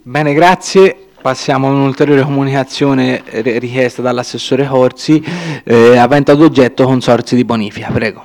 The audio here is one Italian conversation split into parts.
Bene, grazie. Passiamo a un'ulteriore comunicazione richiesta dall'assessore Corsi, avente ad oggetto consorzi di bonifica. Prego.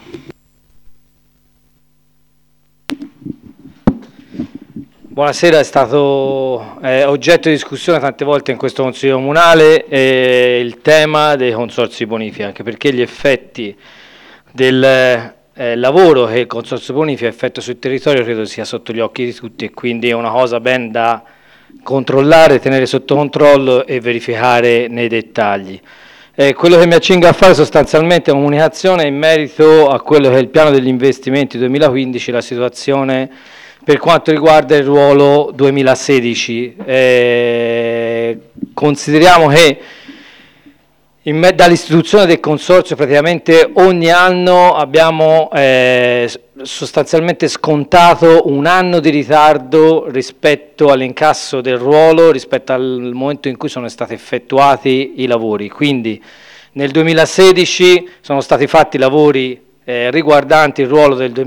Buonasera, è stato oggetto di discussione tante volte in questo Consiglio Comunale il tema dei consorzi di bonifica, anche perché gli effetti del lavoro che il Consorzio Bonifica effettua sul territorio credo sia sotto gli occhi di tutti, e quindi è una cosa ben da controllare, tenere sotto controllo e verificare nei dettagli. Quello che mi accingo a fare sostanzialmente è una comunicazione in merito a quello che è il piano degli investimenti 2015, la situazione per quanto riguarda il ruolo 2016. Consideriamo che dall'istituzione del consorzio praticamente ogni anno abbiamo sostanzialmente scontato un anno di ritardo rispetto all'incasso del ruolo, rispetto al momento in cui sono stati effettuati i lavori. Quindi nel 2016 sono stati fatti i lavori riguardanti il ruolo del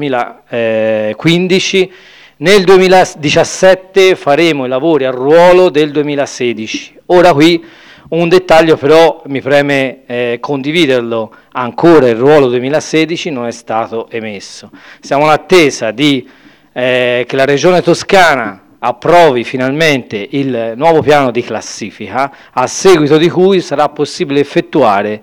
2015, nel 2017 faremo i lavori al ruolo del 2016. Ora qui un dettaglio però mi preme condividerlo: ancora il ruolo 2016 non è stato emesso. Siamo in attesa che la Regione Toscana approvi finalmente il nuovo piano di classifica, a seguito di cui sarà possibile effettuare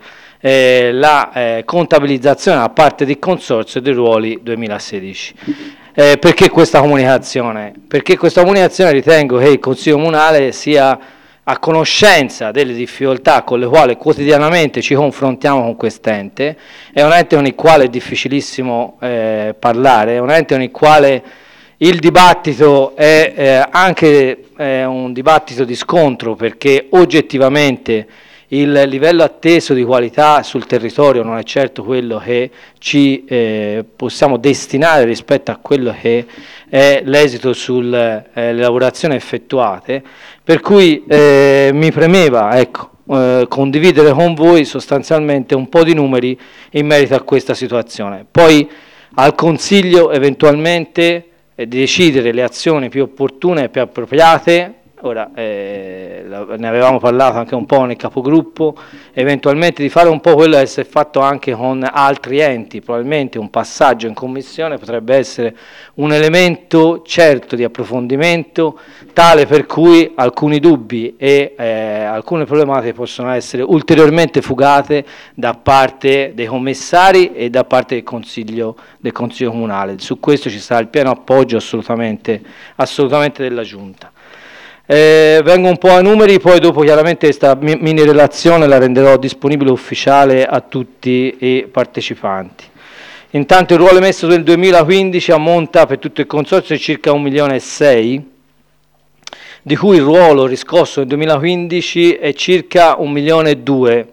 la contabilizzazione da parte del Consorzio dei ruoli 2016. Perché questa comunicazione? Perché questa comunicazione ritengo che il Consiglio Comunale sia a conoscenza delle difficoltà con le quali quotidianamente ci confrontiamo con quest'ente. È un ente con il quale è difficilissimo parlare, è un ente con il quale il dibattito è anche un dibattito di scontro, perché oggettivamente il livello atteso di qualità sul territorio non è certo quello che ci possiamo destinare rispetto a quello che è l'esito sulle lavorazioni effettuate, per cui mi premeva condividere con voi sostanzialmente un po' di numeri in merito a questa situazione. Poi al Consiglio eventualmente di decidere le azioni più opportune e più appropriate. Ora, ne avevamo parlato anche un po' nel capogruppo, eventualmente di fare un po' quello che si è fatto anche con altri enti. Probabilmente un passaggio in commissione potrebbe essere un elemento certo di approfondimento, tale per cui alcuni dubbi e alcune problematiche possono essere ulteriormente fugate da parte dei commissari e da parte del Consiglio Comunale. Su questo ci sarà il pieno appoggio assolutamente della Giunta. Vengo un po' ai numeri, poi dopo chiaramente questa mini relazione la renderò disponibile ufficiale a tutti i partecipanti. Intanto il ruolo emesso del 2015 ammonta per tutto il consorzio a circa 1,6 milioni, di cui il ruolo riscosso nel 2015 è circa 1,2 milioni.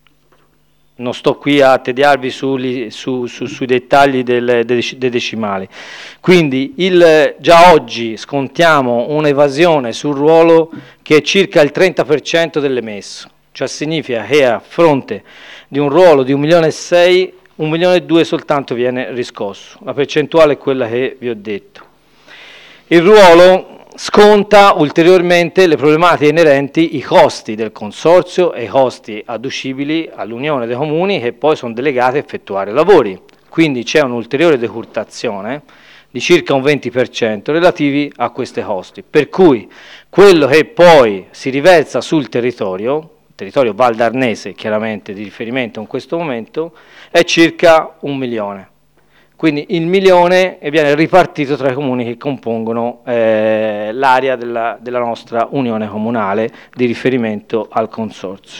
Non sto qui a tediarvi sui dettagli dei decimali. Quindi già oggi scontiamo un'evasione sul ruolo che è circa il 30% dell'emesso, cioè significa che a fronte di un ruolo di 1,6 milioni, 1,2 milioni soltanto viene riscosso. La percentuale è quella che vi ho detto. Il ruolo sconta ulteriormente le problematiche inerenti ai costi del consorzio e i costi adducibili all'Unione dei Comuni, che poi sono delegati a effettuare lavori. Quindi c'è un'ulteriore decurtazione di circa un 20% relativi a questi costi, per cui quello che poi si riversa sul territorio valdarnese, chiaramente di riferimento in questo momento, è circa 1 milione. Quindi il milione viene ripartito tra i comuni che compongono l'area della nostra Unione Comunale di riferimento al consorzio.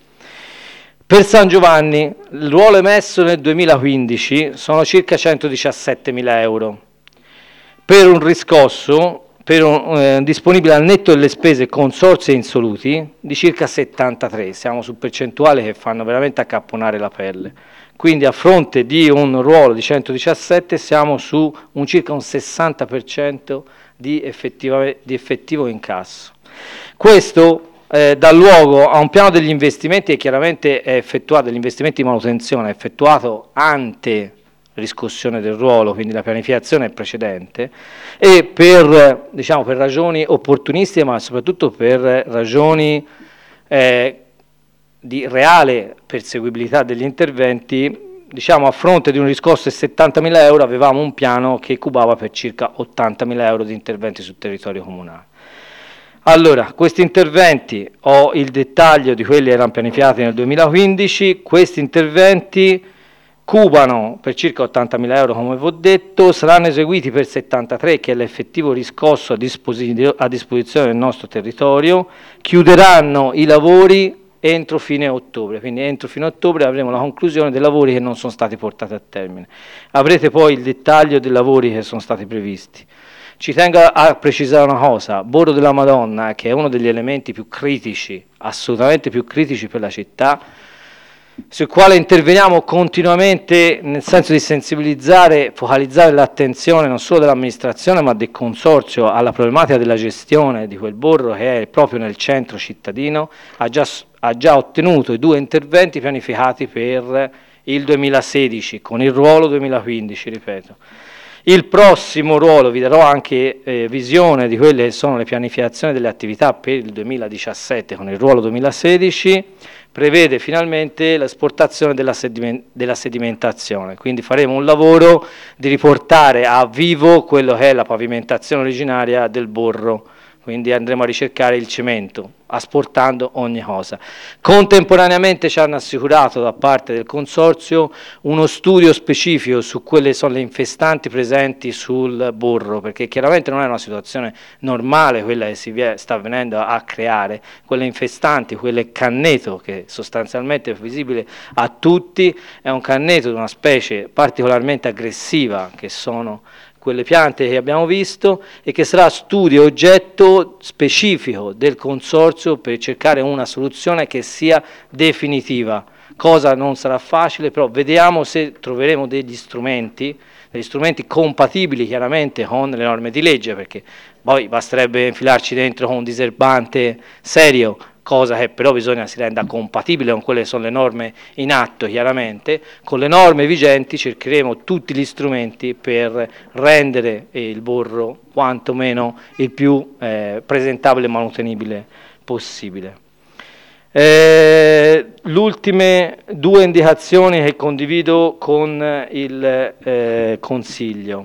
Per San Giovanni il ruolo emesso nel 2015 sono circa 117.000 euro, per un riscosso disponibile al netto delle spese consorzi e insoluti di circa 73, siamo su percentuali che fanno veramente accapponare la pelle. Quindi a fronte di un ruolo di 117 siamo su circa un 60% di effettivo incasso. Questo dà luogo a un piano degli investimenti che chiaramente è effettuato, degli investimenti di manutenzione, effettuato ante riscossione del ruolo, quindi la pianificazione è precedente, e per, diciamo, per ragioni opportunistiche, ma soprattutto per ragioni di reale perseguibilità degli interventi, diciamo, a fronte di un riscosso di 70.000 euro avevamo un piano che cubava per circa 80.000 euro di interventi sul territorio comunale. Allora, questi interventi, ho il dettaglio di quelli che erano pianificati nel 2015, questi interventi cubano per circa 80.000 euro, come vi ho detto, saranno eseguiti per 73, che è l'effettivo riscosso a disposizione del nostro territorio, chiuderanno i lavori entro fine ottobre, quindi entro fine ottobre avremo la conclusione dei lavori che non sono stati portati a termine. Avrete poi il dettaglio dei lavori che sono stati previsti. Ci tengo a precisare una cosa: Borro della Madonna, che è uno degli elementi più critici, assolutamente più critici per la città, sul quale interveniamo continuamente nel senso di sensibilizzare, focalizzare l'attenzione non solo dell'amministrazione ma del consorzio alla problematica della gestione di quel borro che è proprio nel centro cittadino, ha già ottenuto i 2 interventi pianificati per il 2016 con il ruolo 2015, ripeto. Il prossimo ruolo, vi darò anche visione di quelle che sono le pianificazioni delle attività per il 2017 con il ruolo 2016, prevede finalmente l'esportazione della sedimentazione, quindi faremo un lavoro di riportare a vivo quello che è la pavimentazione originaria del borro, quindi andremo a ricercare il cemento, asportando ogni cosa. Contemporaneamente ci hanno assicurato da parte del consorzio uno studio specifico su quelle sono le infestanti presenti sul borro, perché chiaramente non è una situazione normale quella che sta venendo a creare, quelle infestanti, quelle canneto, che sostanzialmente è visibile a tutti, è un canneto di una specie particolarmente aggressiva, che sono quelle piante che abbiamo visto, e che sarà studio oggetto specifico del consorzio per cercare una soluzione che sia definitiva, cosa non sarà facile, però vediamo se troveremo degli strumenti compatibili chiaramente con le norme di legge, perché poi basterebbe infilarci dentro con un diserbante serio, cosa che però bisogna si renda compatibile con quelle che sono le norme in atto. Chiaramente con le norme vigenti cercheremo tutti gli strumenti per rendere il borro quantomeno il più presentabile e manutenibile possibile. Le ultime 2 indicazioni che condivido con il Consiglio.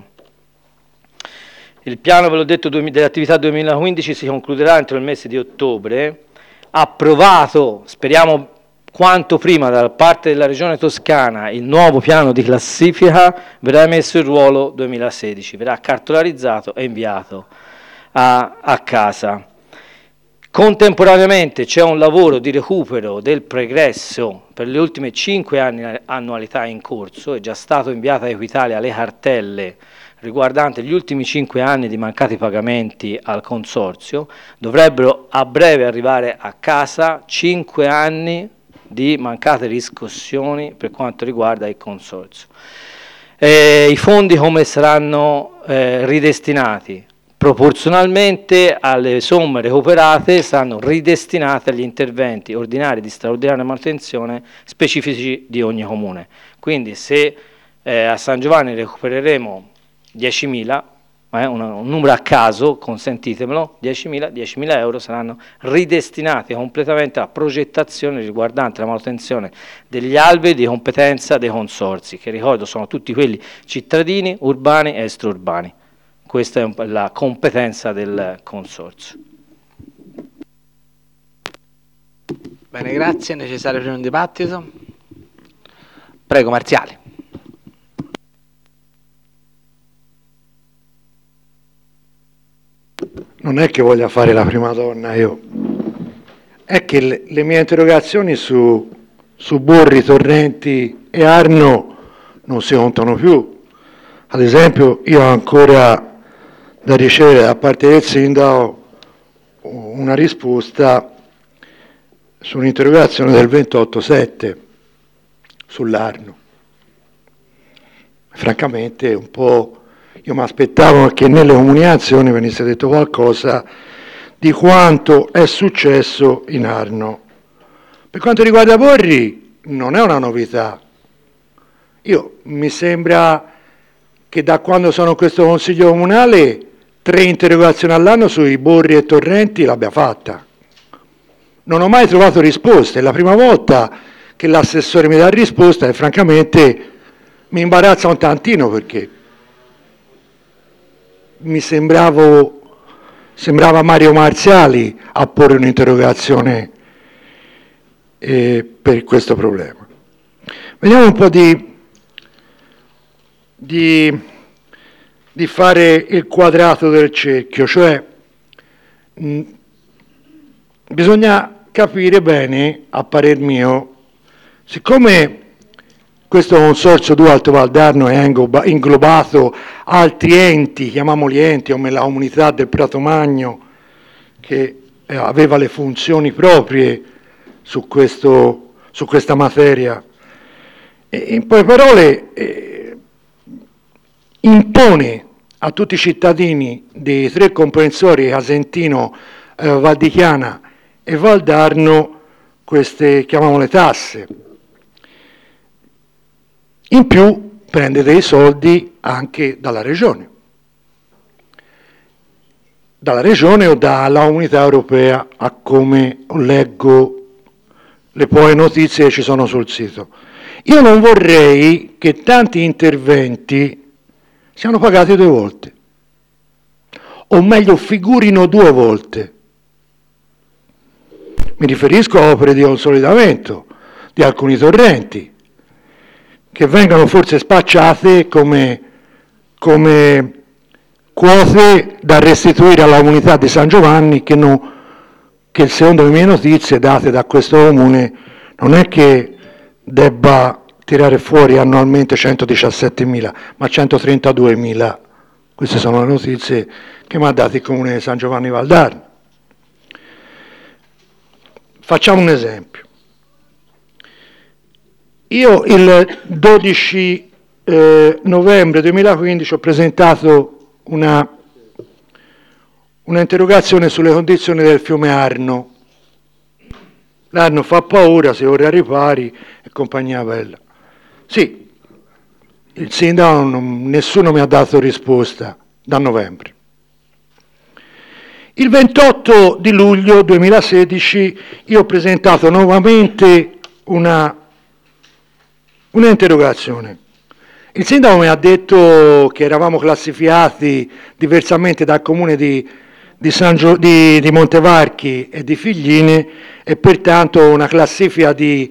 Il piano, ve l'ho detto, dell'attività 2015 si concluderà entro il mese di ottobre, approvato, speriamo quanto prima, da parte della Regione Toscana. Il nuovo piano di classifica verrà messo in ruolo 2016, verrà cartolarizzato e inviato a casa. Contemporaneamente c'è un lavoro di recupero del pregresso per le ultime 5 annualità in corso, è già stato inviato a Equitalia le cartelle riguardanti gli ultimi 5 anni di mancati pagamenti al consorzio. Dovrebbero a breve arrivare a casa 5 anni di mancate riscossioni per quanto riguarda il consorzio. I fondi come saranno ridestinati? Proporzionalmente alle somme recuperate saranno ridestinate agli interventi ordinari di straordinaria manutenzione specifici di ogni comune. Quindi se a San Giovanni recupereremo 10.000, un numero a caso, consentitemelo, 10.000 euro saranno ridestinati completamente a progettazione riguardante la manutenzione degli alberi di competenza dei consorzi, che ricordo sono tutti quelli cittadini, urbani e extraurbani. Questa è la competenza del consorzio. Bene, grazie. È necessario aprire un dibattito? Prego, Marziali. Non è che voglia fare la prima donna io, è che le mie interrogazioni su Borri, Torrenti e Arno non si contano più. Ad esempio, io ho ancora da ricevere da parte del sindaco una risposta su un'interrogazione del 28/7 sull'Arno. Francamente un po'. Io mi aspettavo che nelle comunicazioni venisse detto qualcosa di quanto è successo in Arno. Per quanto riguarda Borri, non è una novità. Mi sembra che da quando sono in questo Consiglio Comunale 3 interrogazioni all'anno sui borri e torrenti l'abbia fatta. Non ho mai trovato risposte. È la prima volta che l'assessore mi dà risposta e francamente mi imbarazza un tantino perché sembrava Mario Marziali a porre un'interrogazione per questo problema. Vediamo un po' di fare il quadrato del cerchio, cioè bisogna capire bene, a parer mio, siccome questo consorzio Dualto Valdarno è inglobato altri enti, chiamiamoli enti, come la comunità del Prato Magno, che aveva le funzioni proprie su questa materia. In poche parole, impone a tutti i cittadini dei 3 comprensori, Casentino, Val di Chiana e Valdarno, queste, chiamiamole, tasse. In più prende dei soldi anche dalla regione o dalla Comunità Europea, a come leggo le poche notizie che ci sono sul sito. Io non vorrei che tanti interventi siano pagati 2 volte, o meglio figurino 2 volte. Mi riferisco a opere di consolidamento di alcuni torrenti, che vengono forse spacciate come quote da restituire alla comunità di San Giovanni, che secondo le mie notizie date da questo comune non è che debba tirare fuori annualmente 117.000, ma 132.000. Queste sono le notizie che mi ha dato il comune di San Giovanni Valdarno. Facciamo un esempio. Io il 12 novembre 2015 ho presentato una interrogazione sulle condizioni del fiume Arno. L'Arno fa paura, si ora ripari e compagnia bella. Sì, il sindaco, nessuno mi ha dato risposta da novembre. Il 28 di luglio 2016 io ho presentato nuovamente una interrogazione. Il sindaco mi ha detto che eravamo classificati diversamente dal comune di Montevarchi e di Figline e pertanto una classifica di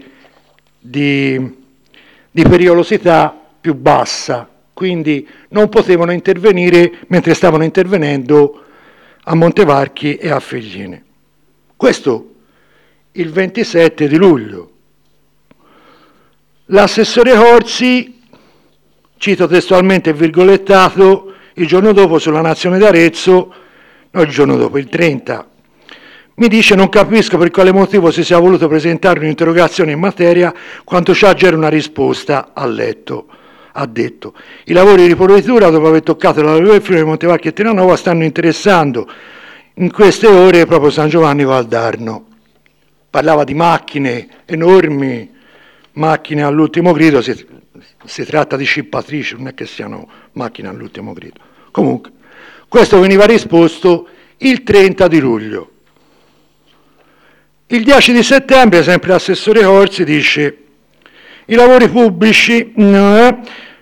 pericolosità più bassa, quindi non potevano intervenire mentre stavano intervenendo a Montevarchi e a Figline. Questo il 27 di luglio. L'assessore Corsi, cito testualmente virgolettato, il giorno dopo sulla Nazione d'Arezzo, no, il giorno dopo, il 30, mi dice: non capisco per quale motivo si sia voluto presentare un'interrogazione in materia quando già c'era una risposta a letto. Ha detto: i lavori di ripulitura, dopo aver toccato la riva del fiume di Montevarchi e Terranova, stanno interessando in queste ore proprio San Giovanni Valdarno. Parlava di macchine enormi, macchine all'ultimo grido, si tratta di scippatrici, non è che siano macchine all'ultimo grido. Comunque, questo veniva risposto il 30 di luglio. Il 10 di settembre, sempre l'assessore Corsi dice: i lavori pubblici non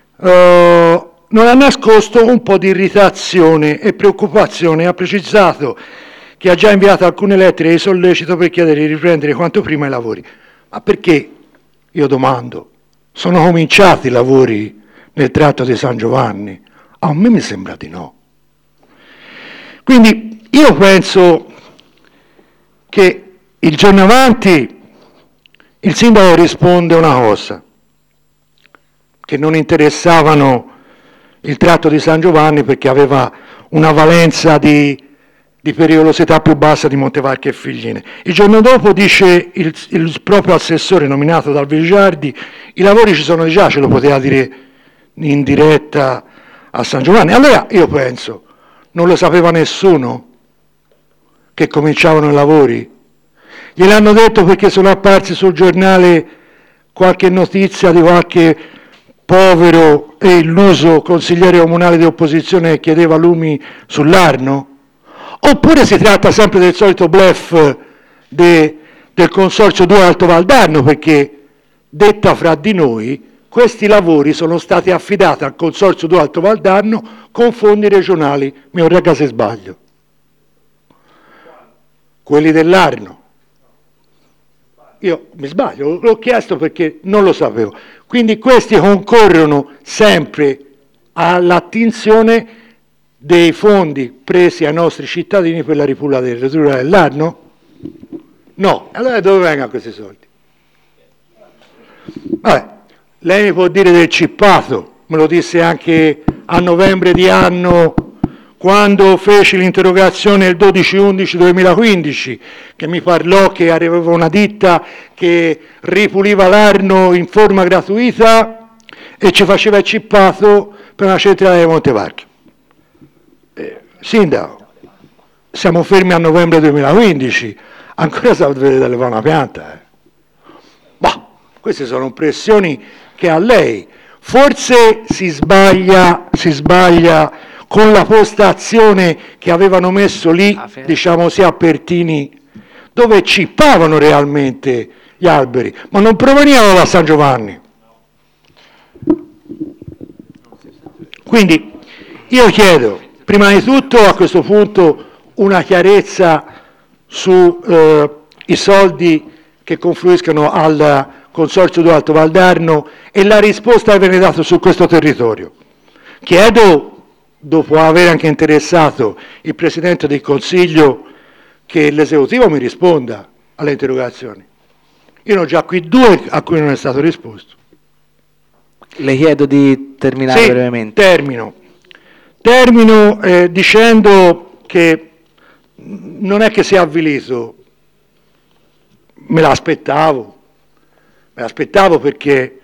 ha nascosto un po' di irritazione e preoccupazione, ha precisato che ha già inviato alcune lettere di sollecito per chiedere di riprendere quanto prima i lavori. Ma perché, io domando, sono cominciati i lavori nel tratto di San Giovanni? A me mi sembra di no. Quindi io penso che il giorno avanti il sindaco risponde una cosa, che non interessavano il tratto di San Giovanni perché aveva una valenza di pericolosità più bassa di Montevarchi e Figline. Il giorno dopo dice il proprio assessore nominato dal Vigiardi: i lavori ci sono già, ce lo poteva dire in diretta a San Giovanni. Allora io penso, non lo sapeva nessuno che cominciavano i lavori? Gliel'hanno detto perché sono apparsi sul giornale qualche notizia di qualche povero e illuso consigliere comunale di opposizione che chiedeva lumi sull'Arno? Oppure si tratta sempre del solito bluff del Consorzio 2 Alto Valdarno, perché, detta fra di noi, questi lavori sono stati affidati al Consorzio 2 Alto Valdarno con fondi regionali, mi corregga se sbaglio. Quelli dell'Arno. Io mi sbaglio, l'ho chiesto perché non lo sapevo. Quindi questi concorrono sempre all'attinzione dei fondi presi ai nostri cittadini per la ripulatura dell'Arno? No. Allora dove vengono questi soldi? Vabbè, lei mi può dire del cippato, me lo disse anche a novembre di anno quando feci l'interrogazione il 12/11/2015, che mi parlò che aveva una ditta che ripuliva l'Arno in forma gratuita e ci faceva il cippato per una centrale di Montevarchi. Sindaco, siamo fermi a novembre 2015, ancora sapete delle fa una pianta. Ma queste sono impressioni che ha lei. Forse si sbaglia con la postazione che avevano messo lì, diciamo sia a Pertini, dove cippavano realmente gli alberi, ma non provenivano da San Giovanni. Quindi io chiedo, prima di tutto a questo punto, una chiarezza sui soldi che confluiscono al Consorzio 2 Alto Valdarno e la risposta che viene data su questo territorio. Chiedo, dopo aver anche interessato il Presidente del Consiglio, che l'esecutivo mi risponda alle interrogazioni. Io ne ho già qui 2 a cui non è stato risposto. Le chiedo di terminare brevemente. Termino dicendo che non è che sia avvilito, me l'aspettavo perché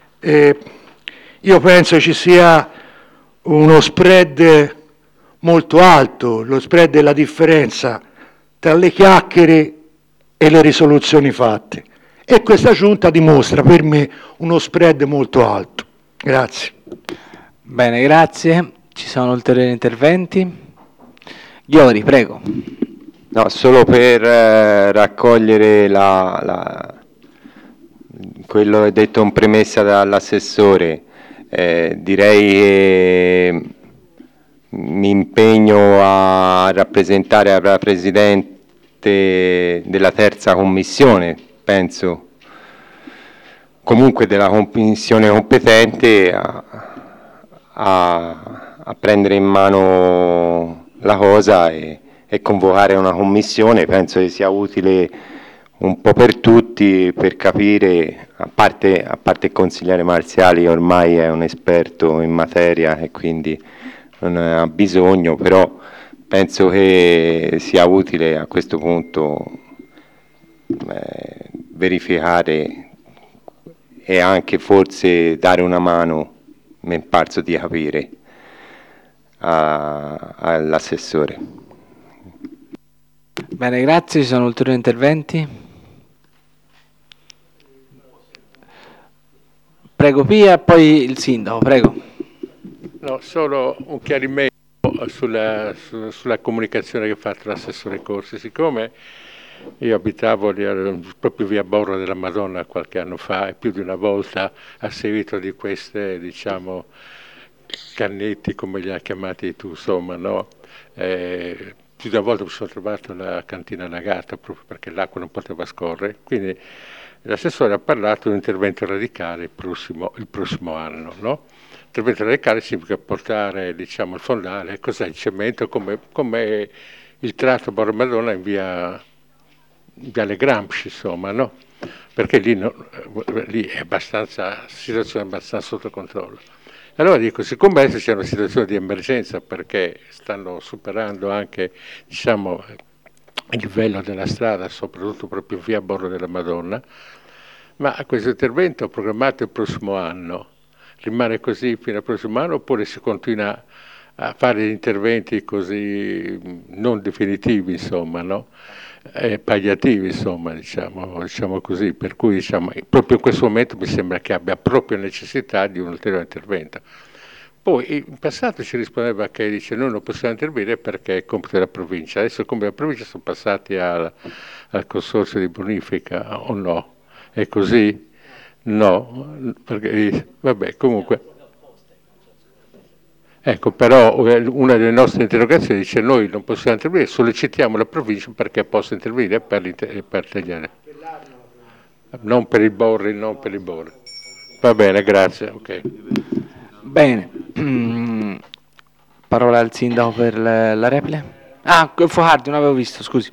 io penso ci sia uno spread molto alto, lo spread è la differenza tra le chiacchiere e le risoluzioni fatte, e questa giunta dimostra per me uno spread molto alto. Grazie. Bene, grazie. Ci sono ulteriori interventi? Ghiori, prego. No, solo per raccogliere quello detto in premessa dall'assessore, direi che mi impegno a rappresentare la Presidente della terza commissione, penso, comunque della commissione competente, a prendere in mano la cosa e convocare una commissione. Penso che sia utile un po' per tutti, per capire, a parte il consigliere Marziali, ormai è un esperto in materia e quindi non ha bisogno, però penso che sia utile a questo punto verificare e anche forse dare una mano, mi è parso di capire, all'assessore. Bene, grazie. Ci sono ulteriori interventi? Prego Pia, poi il sindaco, prego. No, solo un chiarimento sulla comunicazione che ha fatto l'assessore Corsi. Siccome io abitavo proprio via Borro della Madonna qualche anno fa e più di una volta a seguito di queste, diciamo, cannetti, come li ha chiamati tu, insomma, no? Più di una volta mi sono trovato la cantina annegata proprio perché l'acqua non poteva scorrere, quindi l'assessore ha parlato di un intervento radicale il prossimo anno, no? Intervento radicale significa portare, diciamo, il fondale, cos'è il cemento, come il tratto Borro Madonna in Viale Gramsci, insomma, no? Perché lì è situazione abbastanza sotto controllo. Allora dico, siccome adesso c'è una situazione di emergenza perché stanno superando anche, diciamo, il livello della strada, soprattutto proprio via Borro della Madonna, ma questo intervento programmato il prossimo anno rimane così fino al prossimo anno oppure si continua a fare gli interventi così non definitivi, insomma, no? palliativi, insomma, diciamo così, per cui proprio in questo momento mi sembra che abbia proprio necessità di un ulteriore intervento. Poi in passato ci rispondeva che dice noi non possiamo intervenire perché è compito della provincia, adesso come la provincia sono passati al consorzio di bonifica o no? È così? No, perché vabbè, comunque. Ecco, però una delle nostre interrogazioni dice noi non possiamo intervenire, sollecitiamo la provincia perché possa intervenire per tagliare. Non per i borri, non per i borri. Va bene, grazie. Okay. Bene. Parola al sindaco per la replica. Ah, Focardi, non avevo visto, scusi.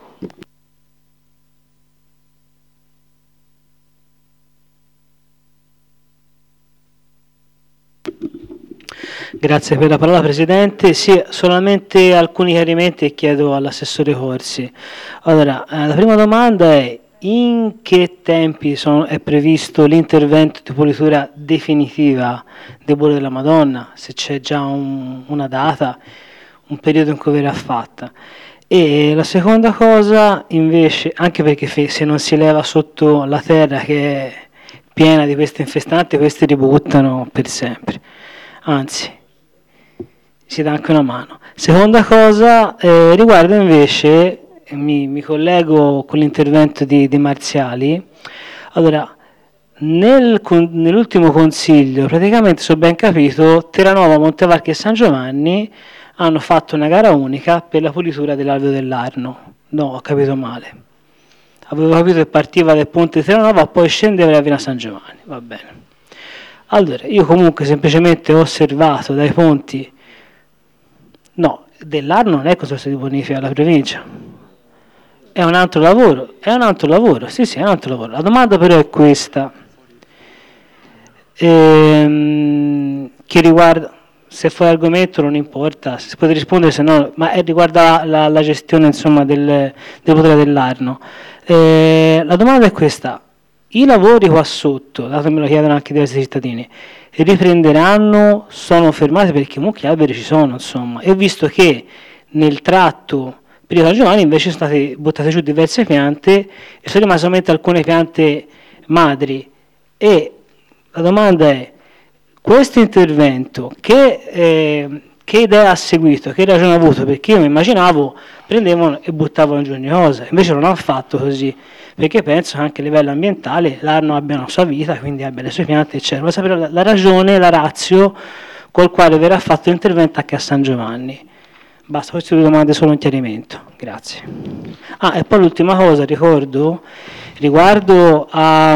Grazie per la parola Presidente. Sì, solamente alcuni chiarimenti e chiedo all'assessore Corsi. Allora, la prima domanda è: in che tempi è previsto l'intervento di pulitura definitiva dei Borri della Madonna? Se c'è già una data, un periodo in cui verrà fatta. E la seconda cosa invece, anche perché se non si leva sotto la terra che è piena di queste infestanti, questi ributtano per sempre, anzi si dà anche una mano. Seconda cosa riguarda invece, mi collego con l'intervento di Marziali. Allora, nell'ultimo consiglio, praticamente, se ho ben capito, Terranova, Montevarchi e San Giovanni hanno fatto una gara unica per la pulitura dell'Alveo dell'Arno. No, ho capito male. Avevo capito che partiva dal ponte di Terranova, poi scendeva e arriva a San Giovanni. Va bene. Allora, io comunque semplicemente ho osservato dai ponti. No, dell'Arno non è consorzio di bonifica alla provincia. È un altro lavoro, sì, è un altro lavoro. La domanda però è questa. Che riguarda, se fuori argomento non importa, se potete rispondere, se no, ma riguarda la gestione, insomma, del potere dell'Arno. La domanda è questa: i lavori qua sotto, dato che me lo chiedono anche diversi cittadini, riprenderanno, sono fermati perché comunque gli alberi ci sono, insomma, e visto che nel tratto per San Giovanni invece sono state buttate giù diverse piante e sono rimaste solamente alcune piante madri, e la domanda è: questo intervento che idea ha seguito, che ragione ha avuto? Perché io mi immaginavo prendevano e buttavano giù ogni cosa, invece non hanno fatto così, perché penso che anche a livello ambientale l'Arno abbia una sua vita, quindi abbia le sue piante, eccetera. Voglio sapere la ragione, la ratio col quale verrà fatto l'intervento anche a San Giovanni. Basta, queste due domande solo un chiarimento, grazie. Ah, e poi l'ultima cosa, ricordo, riguardo a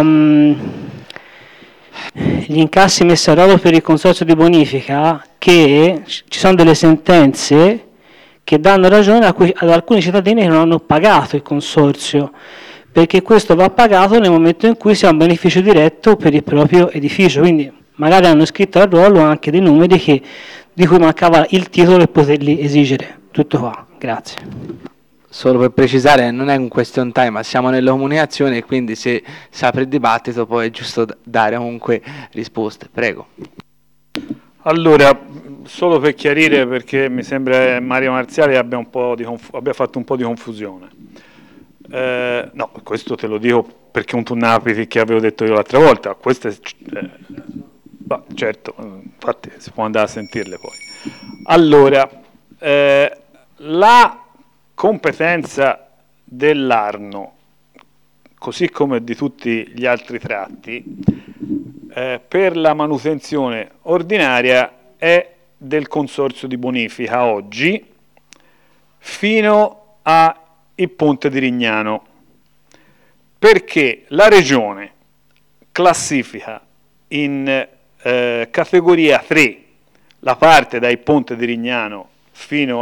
gli incassi messi a rogo per il consorzio di bonifica, che ci sono delle sentenze che danno ragione ad alcuni cittadini che non hanno pagato il consorzio, perché questo va pagato nel momento in cui si ha un beneficio diretto per il proprio edificio, quindi magari hanno scritto al ruolo anche dei numeri di cui mancava il titolo per poterli esigere. Tutto qua, grazie. Solo per precisare, non è un question time, ma siamo nella comunicazione e quindi se si apre il dibattito poi è giusto dare comunque risposte. Prego. Allora, solo per chiarire, perché mi sembra che Mario Marziali abbia fatto un po' di confusione. No, questo te lo dico perché un tunnapiti che avevo detto io l'altra volta. Questo è, certo, infatti si può andare a sentirle poi. Allora, la competenza dell'Arno, così come di tutti gli altri tratti, per la manutenzione ordinaria è del consorzio di bonifica oggi fino a il ponte di Rignano, perché la regione classifica in categoria 3 la parte dal ponte di Rignano fino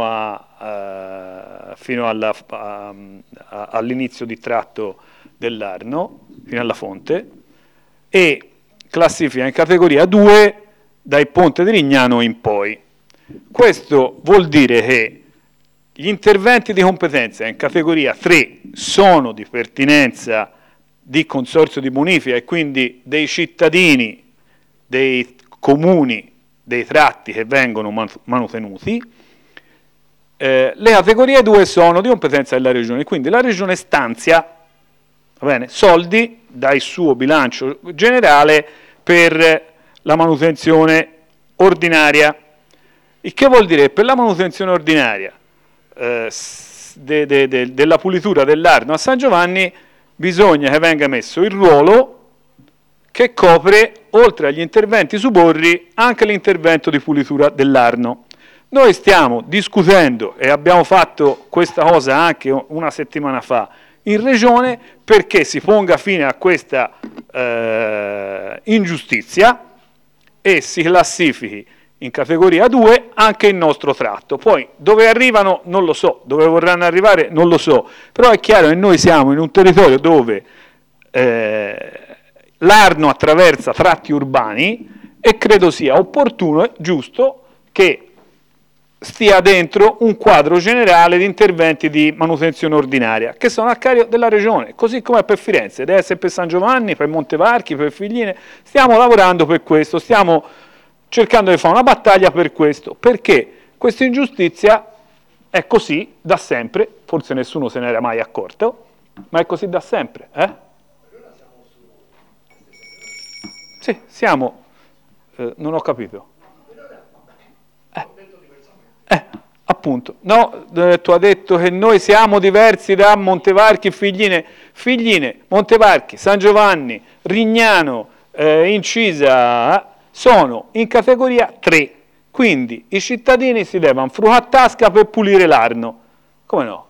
all'inizio di tratto dell'Arno, fino alla fonte, e classifica in categoria 2 dal ponte di Rignano in poi. Questo vuol dire che gli interventi di competenza in categoria 3 sono di pertinenza di consorzio di bonifica e quindi dei cittadini, dei comuni, dei tratti che vengono manutenuti, le categorie 2 sono di competenza della Regione, quindi la Regione stanzia, va bene, soldi dal suo bilancio generale per la manutenzione ordinaria. Il che vuol dire per la manutenzione ordinaria della pulitura dell'Arno a San Giovanni bisogna che venga messo il ruolo che copre, oltre agli interventi su Borri, anche l'intervento di pulitura dell'Arno. Noi stiamo discutendo, e abbiamo fatto questa cosa anche una settimana fa in Regione, perché si ponga fine a questa ingiustizia e si classifichi in categoria 2 anche il nostro tratto. Poi dove arrivano non lo so, dove vorranno arrivare non lo so, però è chiaro che noi siamo in un territorio dove l'Arno attraversa tratti urbani e credo sia opportuno e giusto che stia dentro un quadro generale di interventi di manutenzione ordinaria che sono a carico della Regione, così come per Firenze, deve essere per San Giovanni, per Montevarchi, per Figline. Stiamo lavorando per questo, stiamo cercando di fare una battaglia per questo, perché questa ingiustizia è così da sempre, forse nessuno se n'era mai accorto, ma è così da sempre. Sì, siamo, non ho capito. Appunto, no, tu hai detto che noi siamo diversi da Montevarchi e Figline, Montevarchi, San Giovanni, Rignano, Incisa, sono in categoria 3, quindi i cittadini si devono frugare a tasca per pulire l'Arno. Come no?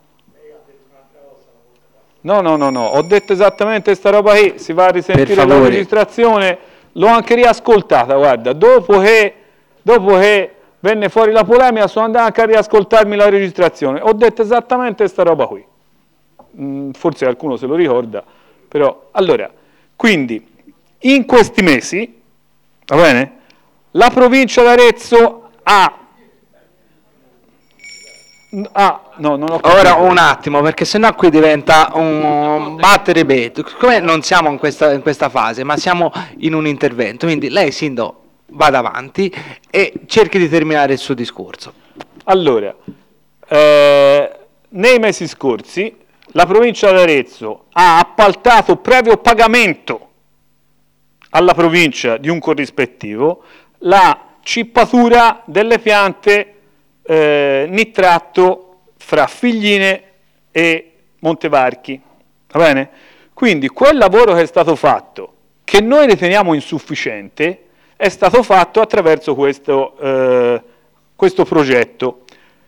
No, ho detto esattamente questa roba qui, si va a risentire la registrazione, l'ho anche riascoltata, guarda, dopo che venne fuori la polemica sono andato anche a riascoltarmi la registrazione, ho detto esattamente questa roba qui, forse qualcuno se lo ricorda, però, allora, quindi, in questi mesi, va bene, la provincia d'Arezzo no, non ho capito. Ora un attimo, perché sennò qui diventa un battere betto. Come non siamo in questa fase, ma siamo in un intervento, quindi lei, Sindaco, vada avanti e cerchi di terminare il suo discorso. Allora, nei mesi scorsi la provincia d'Arezzo ha appaltato previo pagamento alla provincia di un corrispettivo la cippatura delle piante nitrato fra Figline e Montevarchi, va bene? Quindi quel lavoro che è stato fatto, che noi riteniamo insufficiente, è stato fatto attraverso questo progetto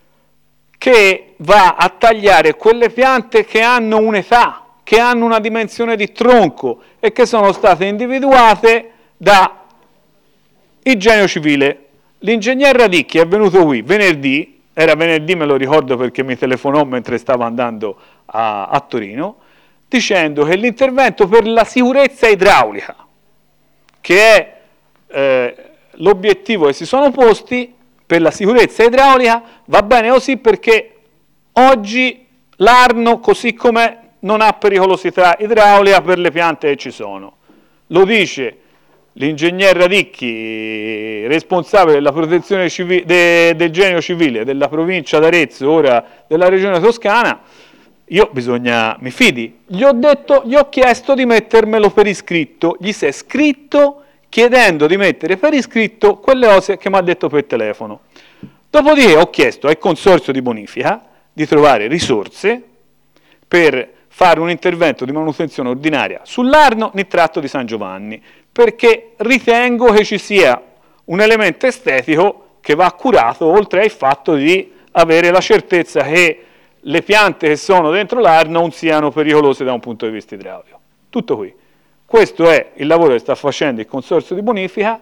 che va a tagliare quelle piante che hanno un'età, che hanno una dimensione di tronco e che sono state individuate da Igenio Civile. L'ingegner Radicchi è venuto qui venerdì, era venerdì me lo ricordo perché mi telefonò mentre stavo andando a Torino, dicendo che l'intervento per la sicurezza idraulica, che è l'obiettivo che si sono posti per la sicurezza idraulica, va bene così perché oggi l'Arno, così com'è, non ha pericolosità idraulica per le piante che ci sono. Lo dice l'ingegner Radicchi, responsabile della protezione del genio civile della provincia d'Arezzo, ora della regione Toscana. Io mi fidi, gli ho chiesto di mettermelo per iscritto, gli si è scritto chiedendo di mettere per iscritto quelle cose che mi ha detto per telefono. Dopodiché ho chiesto al consorzio di bonifica di trovare risorse per fare un intervento di manutenzione ordinaria sull'Arno nitrato di San Giovanni, perché ritengo che ci sia un elemento estetico che va curato, oltre al fatto di avere la certezza che le piante che sono dentro l'Arno non siano pericolose da un punto di vista idraulico. Tutto qui. Questo è il lavoro che sta facendo il consorzio di bonifica,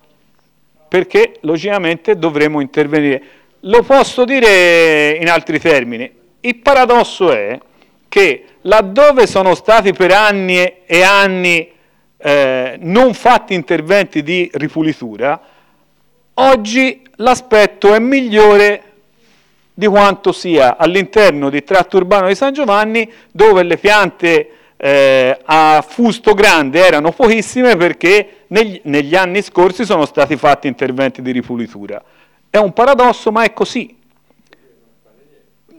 perché logicamente dovremo intervenire. Lo posso dire in altri termini. Il paradosso è che laddove sono stati per anni e anni non fatti interventi di ripulitura, oggi l'aspetto è migliore di quanto sia all'interno del tratto urbano di San Giovanni, dove le piante a fusto grande erano pochissime perché negli anni scorsi sono stati fatti interventi di ripulitura. È un paradosso, ma è così.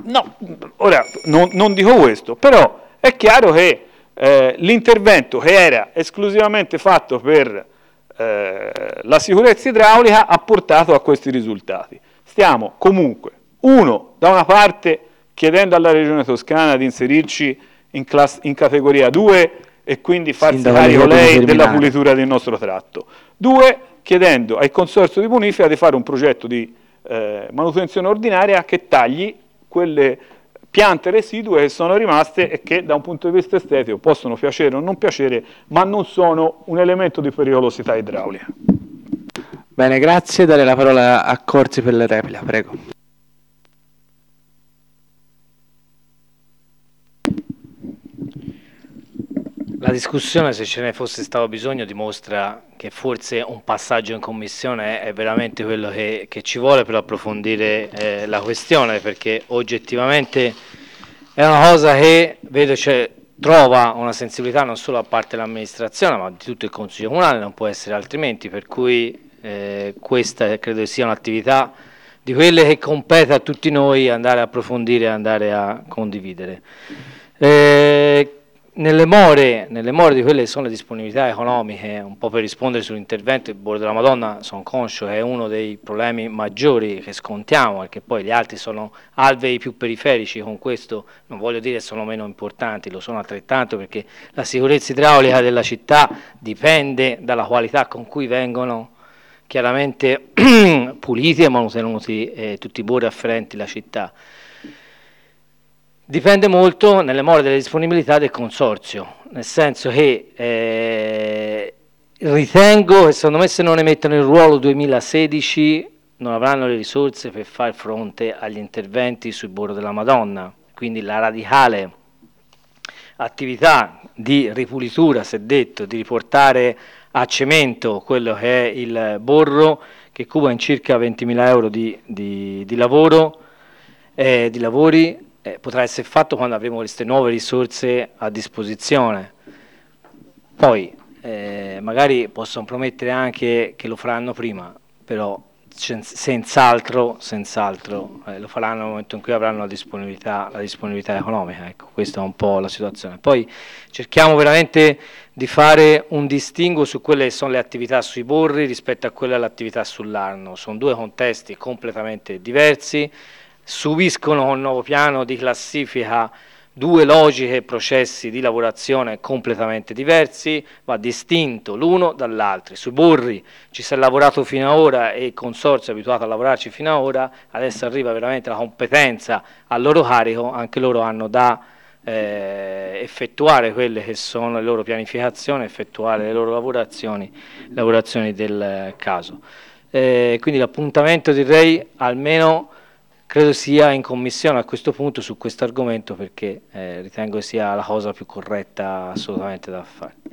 No, ora non dico questo, però è chiaro che l'intervento che era esclusivamente fatto per la sicurezza idraulica ha portato a questi risultati. Stiamo comunque, da una parte chiedendo alla Regione Toscana di inserirci in categoria 2 e quindi farsi carico lei della pulitura del nostro tratto. 2, chiedendo al Consorzio di Bonifica di fare un progetto di manutenzione ordinaria che tagli quelle piante residue che sono rimaste e che da un punto di vista estetico possono piacere o non piacere, ma non sono un elemento di pericolosità idraulica. Bene, grazie. Dare la parola a Corsi per la replica, prego. La discussione, se ce ne fosse stato bisogno, dimostra che forse un passaggio in commissione è veramente quello che ci vuole per approfondire la questione, perché oggettivamente è una cosa che vedo trova una sensibilità non solo da parte dell'amministrazione ma di tutto il Consiglio Comunale, non può essere altrimenti, per cui questa credo sia un'attività di quelle che compete a tutti noi andare a approfondire e andare a condividere. Nelle more di quelle che sono le disponibilità economiche, un po' per rispondere sull'intervento, il Borgo della Madonna sono conscio che è uno dei problemi maggiori che scontiamo, perché poi gli altri sono alvei più periferici, con questo non voglio dire sono meno importanti, lo sono altrettanto, perché la sicurezza idraulica della città dipende dalla qualità con cui vengono chiaramente puliti e manutenuti tutti i bordi afferenti alla città. Dipende molto nelle more delle disponibilità del consorzio, nel senso che ritengo che secondo me se non ne mettono il ruolo 2016 non avranno le risorse per far fronte agli interventi sul Borgo della Madonna, quindi la radicale attività di ripulitura, si è detto, di riportare a cemento quello che è il borro, che cuba in circa 20.000 euro di lavori, potrà essere fatto quando avremo queste nuove risorse a disposizione. Poi magari possono promettere anche che lo faranno prima, però senz'altro lo faranno nel momento in cui avranno la disponibilità economica. Ecco, questa è un po' la situazione. Poi cerchiamo veramente di fare un distinguo su quelle che sono le attività sui borri rispetto a quelle all'attività sull'Arno. Sono due contesti completamente diversi, subiscono con il nuovo piano di classifica due logiche e processi di lavorazione completamente diversi, va distinto l'uno dall'altro. Sui borri ci si è lavorato fino ad ora e il consorzio è abituato a lavorarci fino ad ora, adesso arriva veramente la competenza al loro carico, anche loro hanno da effettuare quelle che sono le loro pianificazioni, effettuare le loro lavorazioni del caso. Quindi l'appuntamento direi almeno credo sia in commissione a questo punto su questo argomento, perché ritengo sia la cosa più corretta assolutamente da fare.